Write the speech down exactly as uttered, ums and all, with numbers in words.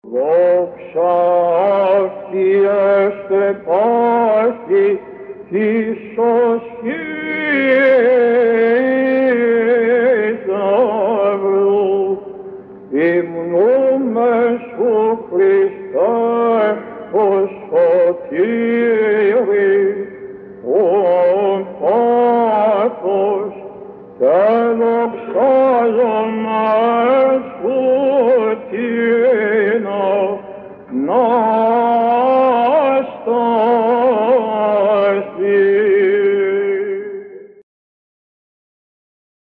Δόξα αυτή εστε πάση της θησαυρού. Υμνούμε σου Χριστέ ο σωτήρη, ον Πάτος, και δοξάζομαι σου τίνο, να